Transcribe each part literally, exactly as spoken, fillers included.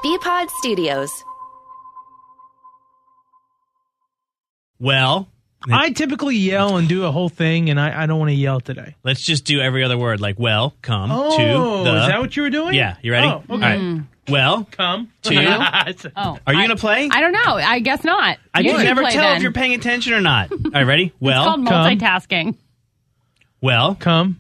B-Pod Studios. Well, I typically yell and do a whole thing, and I, I don't want to yell today. let's just do every other word. Like, well, come Oh, to the. is that what you were doing? Yeah, you ready? Oh, okay. All right. Well, Come. to. Oh, Are you I- going to play? I don't know. I guess not. I You can should never play tell then. if you're paying attention or not. All right, ready? Well, It's called come. multitasking. well, Come.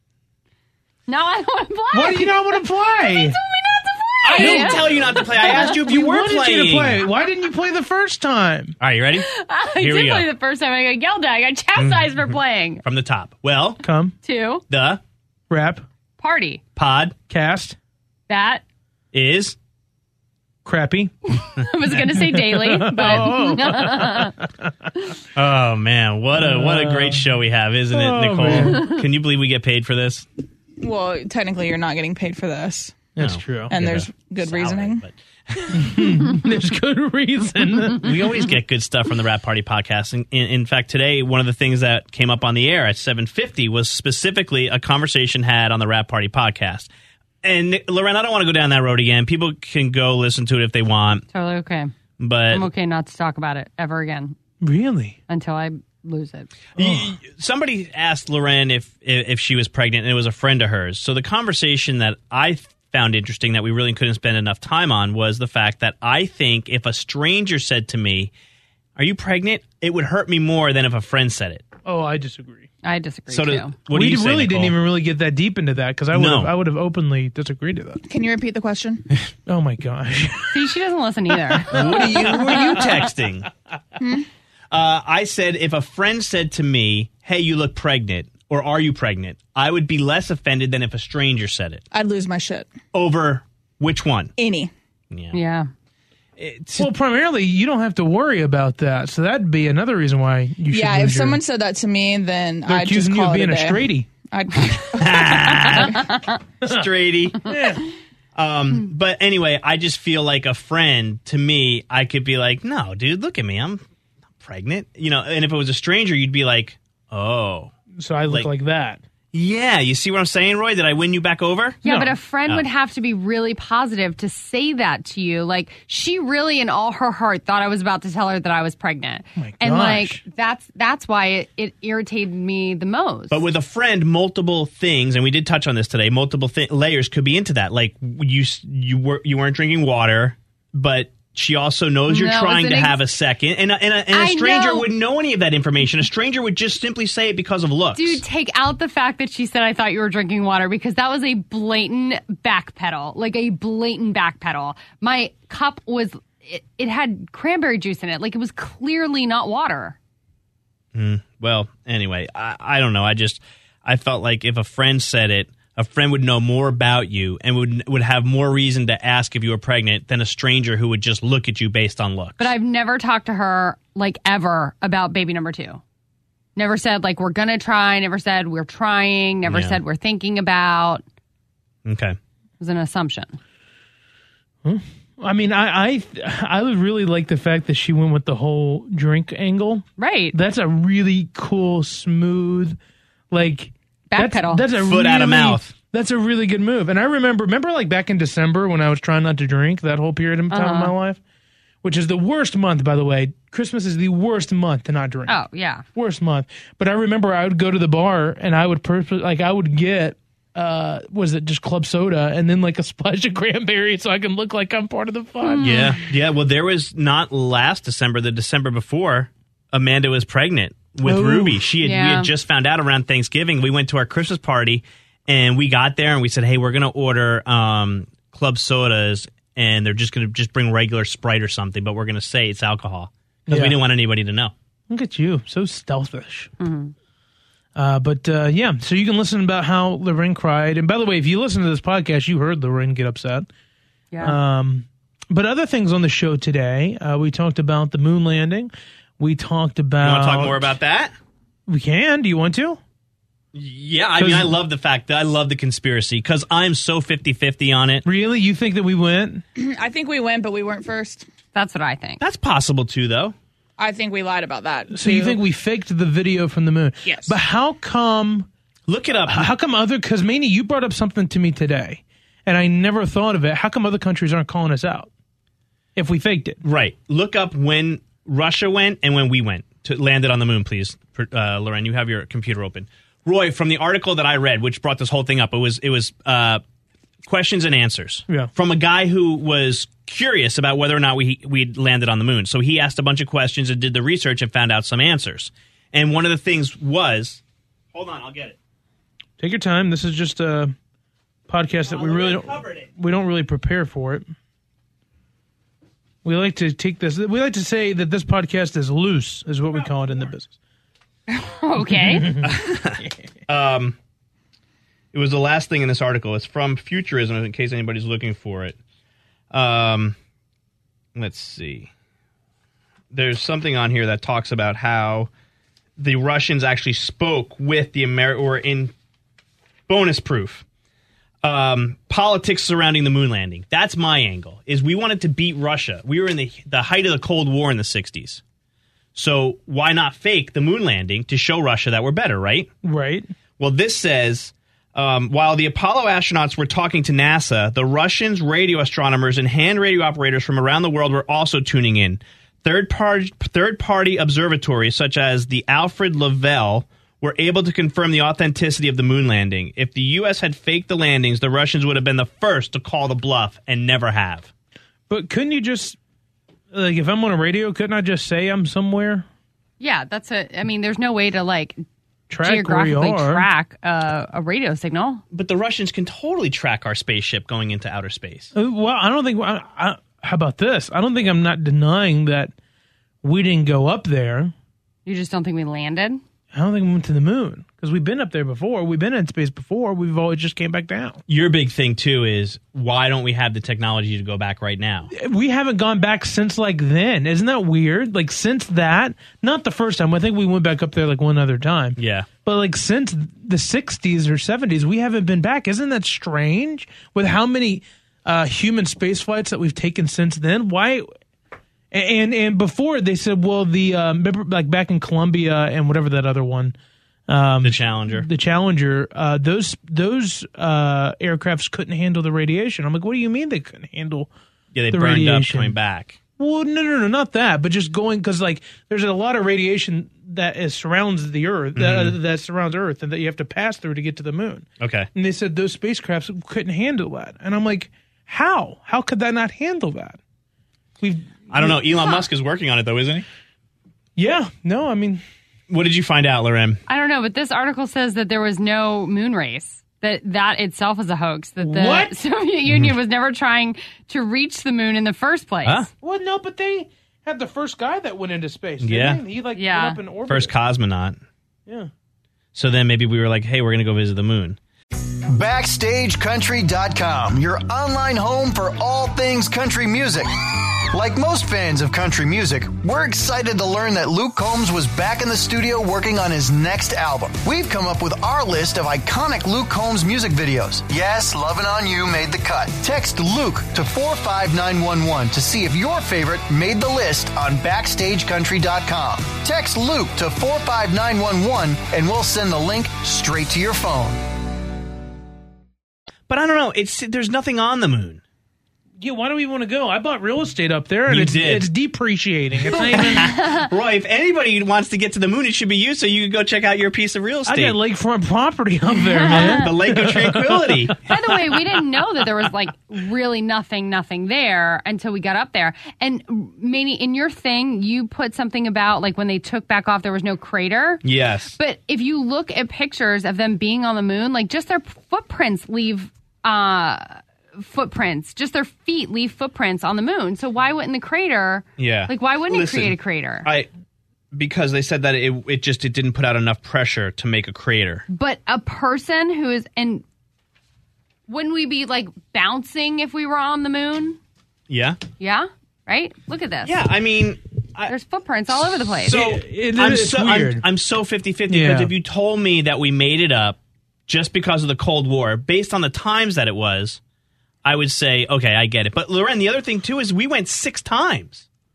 No, I don't want to play. Why do you not want to play? You told me not to I play. didn't tell you not to play. I asked you if you We were wanted playing. you to play. Why didn't you play the first time? All right, you ready? I Here we did go. play the first time. I got yelled at. I got chastised for playing. From the top. Well, Come. Two, the Rap. party. pod Cast. That, is. Crappy. I was going to say daily, but Oh man, what a what a great show we have, isn't it, Oh, Nicole? man. Can you believe we get paid for this? Well, technically, you're not getting paid for this, That's No. true. and Yeah, there's the good salary, reasoning. but There's good reason. we always get good stuff from the Rap Party podcast. In, in, in fact, today one of the things that came up on the air at seven fifty was specifically a conversation had on the Rap Party podcast. And Loren, I don't want to go down that road again. People can go listen to it if they want, totally okay. but I'm okay not to talk about it ever again Really? until I lose it. Y- somebody asked Loren if if she was pregnant, and it was a friend of hers. So the conversation that I found interesting that we really couldn't spend enough time on was the fact that I think if a stranger said to me, "Are you pregnant?" it would hurt me more than if a friend said it. Oh, I disagree. I disagree So too. do, what do we you say, really Nicole? didn't even really get that deep into that because I would No. have I would have openly disagreed to that. Can you repeat the question? Oh my gosh. See, she doesn't listen either. What are you? Who are you texting? Hmm? Uh, I said if a friend said to me, "Hey, you look pregnant," or "Are you pregnant?" I would be less offended than if a stranger said it. I'd lose my shit. Over which one? Any. Yeah. Yeah. It's- Well, primarily, you don't have to worry about that. So that'd be anher reason why you should. Yeah, lose if your- someone said that to me, then they're I'd just accusing you call of being it a a day. straighty. I'd, Straighty. Yeah. Um, but anyway, I just feel like a friend to me, I could be like, "No, dude, look at me. I'm pregnant." You know, and if it was a stranger, you'd be like, "Oh. So I look Like- like that. Yeah, you see what I'm saying, Roy? Did I win you back over?" Yeah, No. but a friend Oh. would have to be really positive to say that to you. Like, she really, in all her heart, thought I was about to tell her that I was pregnant. Oh my and, gosh. like, that's that's why it, it irritated me the most. But with a friend, multiple things, and we did touch on this today. Multiple th- layers could be into that. Like you, you were you weren't drinking water, but she also knows you're No, trying it's to an ex- have a second, and a, and a, and a I stranger know. wouldn't know any of that information. A stranger would just simply say it because of looks. Dude, take out the fact that she said I thought you were drinking water because that was a blatant backpedal. Like a blatant backpedal. My cup was, it, it had cranberry juice in it. Like it was clearly not water. Well, anyway, I, I don't know. I just I felt like if a friend said it, a friend would know more about you and would would have more reason to ask if you were pregnant than a stranger who would just look at you based on looks. But I've never talked to her, like, ever about baby number two. Never said, like, we're going to try. Never said we're trying. Never Yeah. said we're thinking about. Okay. It was an assumption. I mean, I, I I would really like the fact that she went with the whole drink angle. Right. That's a really cool, smooth, like Backpedal. That's, that's a Foot really, out of mouth. That's a really good move. And I remember, remember, like back in December when I was trying not to drink, that whole period of time Uh-huh. of my life, which is the worst month, by the way. Christmas is the worst month to not drink. Oh, yeah. Worst month. But I remember I would go to the bar and I would purpose, like I would get. Uh, was it just club soda and then like a splash of cranberry so I can look like I'm part of the fun? Yeah. Yeah. Well, there was not last December, the December before, Amanda was pregnant with Oh. Ruby. She had, we Yeah. had just found out around Thanksgiving. We went to our Christmas party and we got there and we said, hey, we're going to order um, club sodas and they're just going to just bring regular Sprite or something, but we're going to say it's alcohol because Yeah. we didn't want anybody to know. Look at you, so stealthish. Uh, but uh, yeah, so you can listen about how Lorraine cried. And by the way, if you listen to this podcast, you heard Lorraine get upset. Yeah. Um, but other things on the show today, uh, we talked about the moon landing. We talked about. You want to talk more about that? We can. Do you want to? Yeah, I mean, I love the fact that I love the conspiracy because I'm so fifty-fifty on it. Really? You think that we went? I think we went, but we weren't first. That's what I think. That's possible too, though. I think we lied about that. So you too. think we faked the video from the moon? Yes. But how come? Look it up. How come other? Because Manny, you brought up something to me today, and I never thought of it. How come other countries aren't calling us out if we faked it? Right. Look up when Russia went and when we went to landed on the moon, please. Uh, Loren, you have your computer open. Roy, from the article that I read, which brought this whole thing up, it was it was uh, questions and answers yeah. from a guy who was curious about whether or not we we landed on the moon. So he asked a bunch of questions and did the research and found out some answers. And one of the things was, hold on, I'll get it. Take your time. This is just a podcast that we really don't, we don't really prepare for it. We like to take this. We like to say that this podcast is loose, is what we call it in the business. Okay. um, it was the last thing in this article. It's from Futurism, in case anybody's looking for it. Um, let's see. There's something on here that talks about how the Russians actually spoke with the Amer or in bonus proof. Um, politics surrounding the moon landing. That's my angle. Is we wanted to beat Russia. We were in the the height of the Cold War in the sixties. So why not fake the moon landing to show Russia that we're better, right? Right. Well, this says, um, while the Apollo astronauts were talking to NASA, the Russians, radio astronomers, and hand radio operators from around the world were also tuning in. Third-party, third-party observatories such as the Alfred Lovell were able to confirm the authenticity of the moon landing. If the U S had faked the landings, the Russians would have been the first to call the bluff and never have. But couldn't you just, like, if I'm on a radio, couldn't I just say I'm somewhere? Yeah, that's a. I mean, there's no way to like track geographically where you are. track uh, a radio signal. But the Russians can totally track our spaceship going into outer space. Uh, well, I don't think. I, I, how about this? I don't think I'm not denying that we didn't go up there. You just don't think we landed? I don't think we went to the moon because we've been up there before. We've been in space before. We've always just came back down. Your big thing, too, is why don't we have the technology to go back right now? We haven't gone back since, like, then. Isn't that weird? Like, since that, not the first time. I think we went back up there, like, one other time. Yeah. But, like, since the sixties or seventies, we haven't been back. Isn't that strange? With how many uh, human space flights that we've taken since then? Why... And and before they said, well, the uh, remember like back in Columbia and whatever that other one, um, the Challenger, the Challenger, uh, those those uh, aircrafts couldn't handle the radiation. I'm like, what do you mean they couldn't handle? Yeah, they the burned radiation? up coming back. Well, no, no, no, not that, but just going because like there's a lot of radiation that is surrounds the Earth Mm-hmm. that, uh, that surrounds Earth and that you have to pass through to get to the moon. Okay, and they said those spacecrafts couldn't handle that, and I'm like, how? How could that not handle that? We've I don't know. Elon Musk is working on it, though, isn't he? Yeah. No, I mean... What did you find out, Loren? I don't know, but this article says that there was no moon race. That that itself is a hoax. That the What? Soviet Union was never trying to reach the moon in the first place. Huh? Well, no, but they had the first guy that went into space. Didn't Yeah. He, he like, Yeah. went up in orbit. First cosmonaut. Yeah. So then maybe we were like, hey, we're going to go visit the moon. Backstage Country dot com, your online home for all things country music. Like most fans of country music, we're excited to learn that Luke Combs was back in the studio working on his next album. We've come up with our list of iconic Luke Combs music videos. Yes, Lovin' On You made the cut. Text Luke to four five nine one one to see if your favorite made the list on Backstage Country dot com. Text Luke to four five nine one one and we'll send the link straight to your phone. But I don't know. It's there's nothing on the moon. Yeah, why do we want to go? I bought real estate up there, and You it's, did. it's depreciating. It's not even... Roy, if anybody wants to get to the moon, it should be you, so you can go check out your piece of real I estate. got lakefront property up there, man. the Lake of Tranquility. By the way, we didn't know that there was like really nothing, nothing there until we got up there. And Manny, in your thing, you put something about like when they took back off, there was no crater. Yes. But if you look at pictures of them being on the moon, like just their footprints leave uh, footprints, just their feet leave footprints on the moon. So why wouldn't the crater? Yeah. Like why wouldn't Listen, it create a crater? I because they said that it it just it didn't put out enough pressure to make a crater. But a person who is and wouldn't we be like bouncing if we were on the moon? Yeah. Yeah. Right. Look at this. Yeah. I mean. I, There's footprints all over the place. So It- it- I'm it's so weird. I'm, I'm so fifty-fifty Yeah. because if you told me that we made it up just because of the Cold War, based on the times that it was, I would say, okay, I get it. But Loren, the other thing too is we went six times.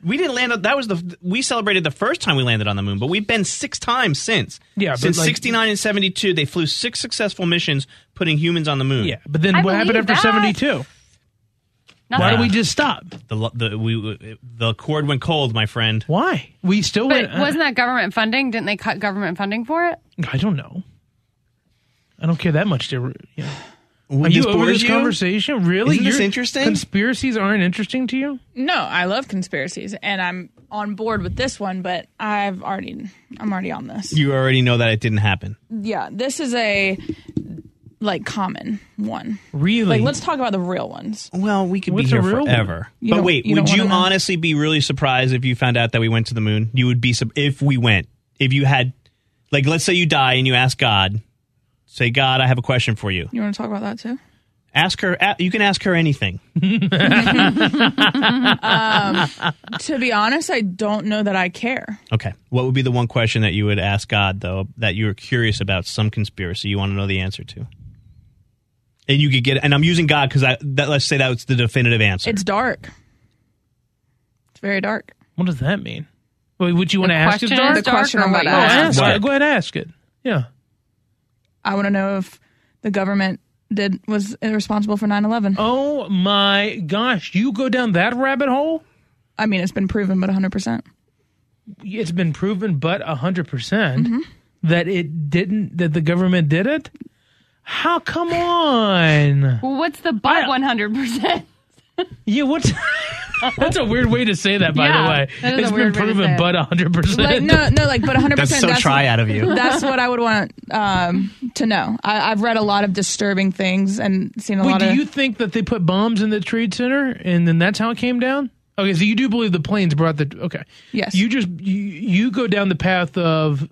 We didn't land on, that was the, we celebrated the first time we landed on the moon, but we've been six times since. Yeah, but Since like- sixty-nine and seventy-two, they flew six successful missions putting humans on the moon. Yeah, but then I what happened believe after that. seventy-two? Nothing. Why do we just stop? The, the, we, the cord went cold, my friend. Why? We still But went. uh, wasn't that government funding? Didn't they cut government funding for it? I don't know. I don't care that much. To, yeah. Are This you over bores this you? conversation? Really? Isn't this You're- interesting? Conspiracies aren't interesting to you? No, I love conspiracies, and I'm on board with this one. But I've already, I'm already on this. You already know that it didn't happen. Yeah, this is a like common one. Really? Like, let's talk about the real ones. Well, we could What's be a here real one? forever. You But don't- wait, you would don't you wanna know? honestly be really surprised if you found out that we went to the moon? You would be su- if we went. If you had, like, let's say you die and you ask God, say, God, I have a question for you. You want to talk about that too? Ask her. a- You can ask her anything. To be honest, I don't know that I care. Okay. What would be the one question that you would ask God, though, that you were curious about, some conspiracy you want to know the answer to? And you could get, and I'm using God because I, that, let's say that was the definitive answer. It's dark. It's very dark. What does that mean? Wait, would you want to The ask it, question Dark? is The question dark or I'm what about you to Oh, ask. ask What? it. Go ahead, ask it. Yeah. I want to know if the government did was responsible for nine eleven. Oh my gosh, you go down that rabbit hole? I mean, it's been proven, but one hundred percent. It's been proven, but a hundred percent Mm-hmm. that it didn't. That the government did it. How? Come on. Well, what's the but one hundred percent? Yeah. What's that's a weird way to say that. By Yeah, the way, that is it's a been weird way to say proven, it. but a hundred Like percent. no, no, like but one hundred percent. That's so try out of you. That's what I would want um, to know. I, I've read a lot of disturbing things and seen a Wait, lot do of. you think that they put bombs in the Trade Center and then that's how it came down? Okay, so you do believe the planes brought the. Okay, Yes. You just you, you go down the path of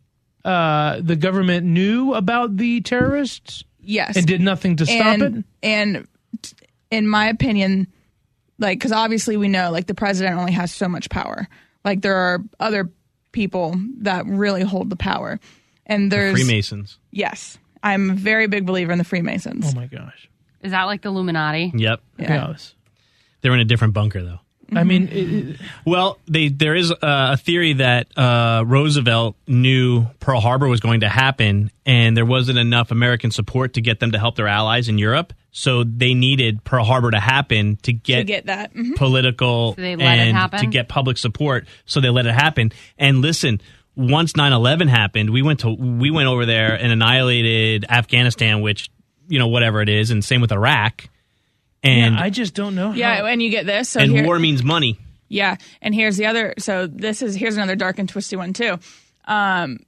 uh, the government knew about the terrorists yes, and did nothing to stop and, it. And t- in my opinion, like, because obviously we know, like, the president only has so much power. Like, there are other people that really hold the power, and there's Freemasons. yes, I'm a very big believer in the Freemasons. Oh my gosh. Is that like the Illuminati? Yep. Yeah. Yes. They're in a different bunker, though. I mean, it, it- Well, they, there is uh, a theory that uh, Roosevelt knew Pearl Harbor was going to happen, and there wasn't enough American support to get them to help their allies in Europe. So they needed Pearl Harbor to happen to get, To get that, mhm. political So they let it and happen? to get public support. So they let it happen. And listen, once nine eleven happened, we went to we went over there and annihilated Afghanistan, which, you know, whatever it is, and same with Iraq. And yeah, I just don't know. Yeah, how, and you get this. So and here, war means money. Yeah, and here's the other. So this is here's another dark and twisty one too. Um,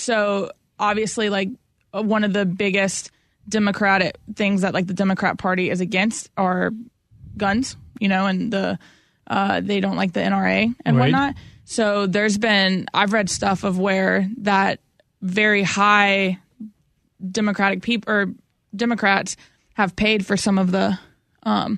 so obviously, like uh, one of the biggest Democratic things that like the Democrat Party is against are guns. You know, and the uh, they don't like the N R A and Right. whatnot. So there's been I've read stuff of where that very high Democratic people or Democrats have paid for some of the um,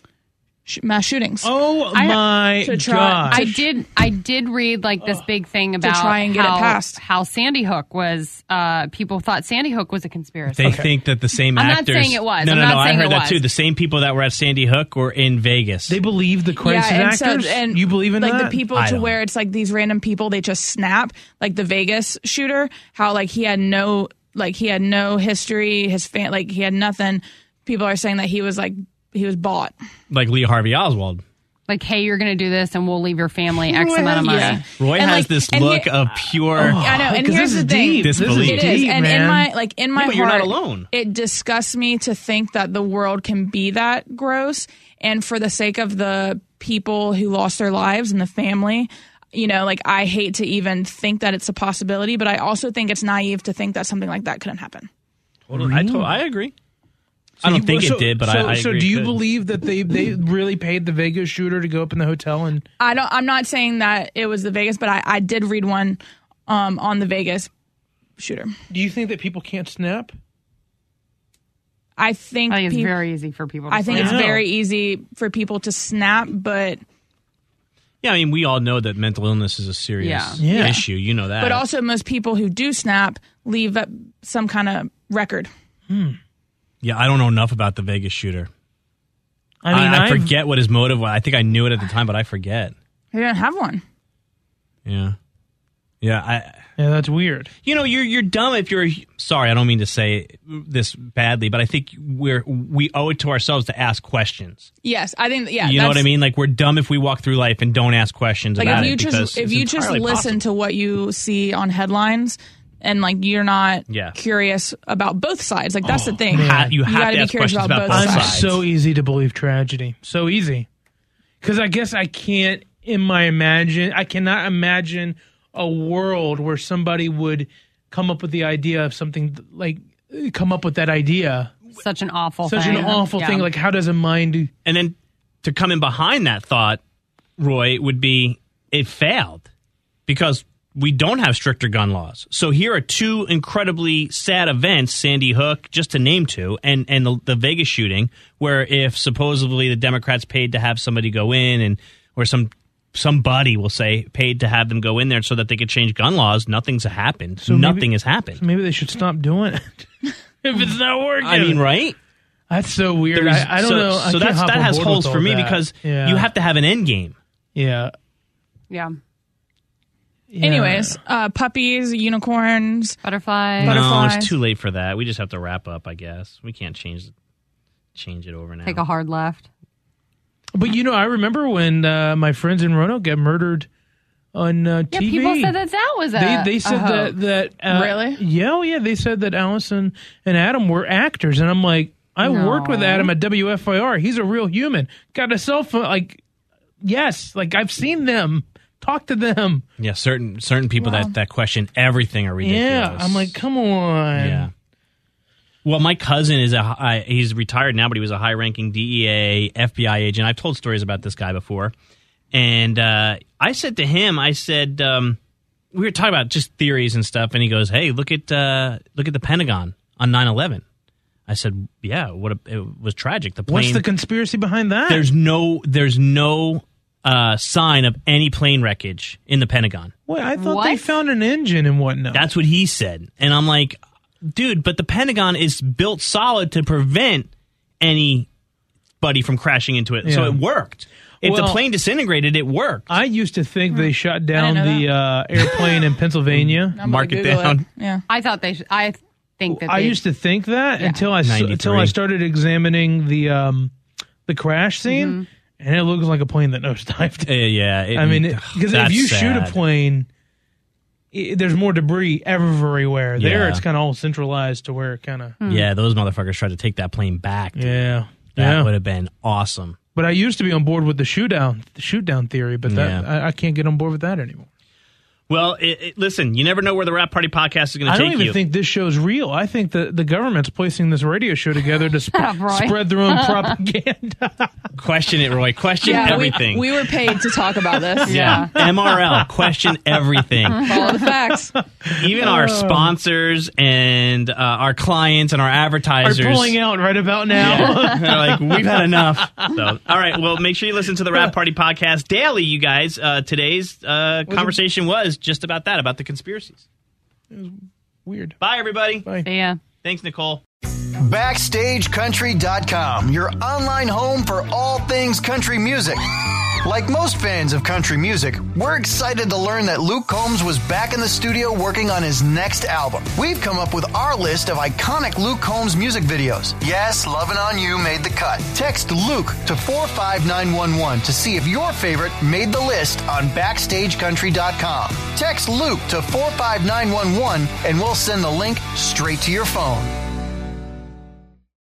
sh- mass shootings. Oh I- my to try- god! I did. I did read like this big thing about try and get it how, passed. how Sandy Hook was. Uh, people thought Sandy Hook was a conspiracy. They think that the same I'm not actors. saying it was. No, I'm no, not no. I saying heard it that was. too. The same people that were at Sandy Hook were in Vegas. They believe the crisis and so- actors. and you believe in like that? the people I to don't. where it's like these random people they just snap, like the Vegas shooter, how like he had no like he had no history, his fan like he had nothing. People are saying that he was like he was bought. like Lee Harvey Oswald. Like, hey, you're going to do this, and we'll leave your family X amount of money. Yeah. Roy And, has like- this and look he- of pure. I know, and 'cause here's this is the thing. deep. This is Disbelief. It is, deep, and man. in my like in my Yeah, but you're heart, not alone. it disgusts me to think that the world can be that gross. And for the sake of the people who lost their lives and the family, you know, like I hate to even think that it's a possibility, but I also think it's naive to think that something like that couldn't happen. Totally. I, to- I agree. I So don't you- think so- it did, but so, I, I so agree do it you could. believe that they they really paid the Vegas shooter to go up in the hotel and I don't. I'm not saying that it was the Vegas, but I, I did read one um, on the Vegas shooter. do you think that people can't snap? I think I think it's peop- very easy for people to I think snap. it's Yeah. very easy for people to snap, but Yeah, I mean, we all know that mental illness is a serious Yeah. Yeah. issue. You know that. but also most people who do snap leave up some kind of record. yeah, I don't know enough about the Vegas shooter. I mean, I, I I've- forget what his motive was. I think I knew it at the time, but I forget. He didn't have one. Yeah. Yeah, I... Yeah, that's weird. You know, you're you're dumb if you're. Sorry, I don't mean to say this badly, but I think we're we owe it to ourselves to ask questions. Yes, I think. Yeah, you know what I mean. Like we're dumb if we walk through life and don't ask questions like about if you it. Just, if you just listen possible. to what you see on headlines and like you're not yeah. curious about both sides, like that's oh, the thing. Ha- you, you have gotta to be ask curious questions about, about both both I'm sides. so easy to believe tragedy. So easy. Because I guess I can't in my imagine. I cannot imagine a world where somebody would come up with the idea of something like come up with that idea. Such an awful Such thing. an awful Yeah. thing. Like, how does a mind... And then to come in behind that thought, Roy, would be it failed because we don't have stricter gun laws. So here are two incredibly sad events, Sandy Hook, just to name two, and, and the, the Vegas shooting, where if supposedly the Democrats paid to have somebody go in and or some somebody will say paid to have them go in there so that they could change gun laws, nothing's happened. So Nothing maybe, has happened. So maybe they should stop doing it. If it's not working. I mean, right? That's so weird. There's- I, I don't so, know. I So can't that's, hop that on has board holes with for all me that. because yeah. you have to have an end game. Yeah. Yeah. Yeah. Anyways, uh, puppies, unicorns. Butterflies. No, Butterflies. it's too late for that. We just have to wrap up, I guess. We can't change change it over now. Take a hard left. But, you know, I remember when uh, my friends in Roanoke got murdered on uh, Yeah, T V. people said that that was a They, they said a hoax. that... that uh, Really? Yeah, oh, yeah. They said that Allison and Adam were actors. And I'm like, I No. worked with Adam at W F I R. He's a real human. Got a cell phone. Like, yes. Like, I've seen them. Talk to them. Yeah, certain certain people Wow. that, that question everything are ridiculous. Yeah. I'm like, come on. Yeah. Well, my cousin is a hi- he's retired now, but he was a high-ranking D E A, F B I agent. I've told stories about this guy before, and uh, I said to him, I said um, we were talking about just theories and stuff, and he goes, "Hey, look at uh, look at the Pentagon on nine eleven." I said, "Yeah, what a, it was tragic. The plane. What's the conspiracy behind that? there's no there's no uh, sign of any plane wreckage in the Pentagon." Wait, I thought they What? found an engine and whatnot. That's what he said. And I'm like, dude, but the Pentagon is built solid to prevent anybody from crashing into it. So Yeah. it worked. If Well, the plane disintegrated, it worked. I used to think they shot down know the uh, airplane in Pennsylvania. I'm gonna Mark it Google down. Yeah. I thought they should. I think that I they, used to think that Yeah. until I s- ninety-three. until I started examining the um, the crash scene, Mm-hmm. and it looks like a plane that nosedived. Uh, yeah. it- I mean, because if that's you shoot a sad. plane, i there's more debris everywhere. There, Yeah. it's kind of all centralized to where it kind of Yeah, those motherfuckers tried to take that plane back. dude. yeah, That yeah. would have been awesome. But I used to be on board with the shoot down, the shoot down theory, but that Yeah. I, I can't get on board with that anymore. Well, it, it, listen, you never know where the Rap Party podcast is going to I take don't even you. think this show's real. I think that the government's placing this radio show together to sp- up, Roy. spread their own propaganda. Question it, Roy. Question Yeah, we, everything. we were paid to talk about this. yeah. M R L. Question everything. Follow the facts. Even our sponsors and uh, our clients and our Are advertisers pulling out right about now. They're like, we've had enough. So, all right. Well, make sure you listen to the Rap Party podcast daily, you guys. Uh, today's uh, conversation was just about that, about the conspiracies. Weird. Bye, everybody. Bye. Yeah. Thanks, Nicole. Backstage Country dot com, your online home for all things country music. Like most fans of country music, we're excited to learn that Luke Combs was back in the studio working on his next album. We've come up with our list of iconic Luke Combs music videos. Yes, Lovin' On You made the cut. Text Luke to four five nine one one to see if your favorite made the list on Backstage Country dot com. Text Luke to four five nine one one and we'll send the link straight to your phone.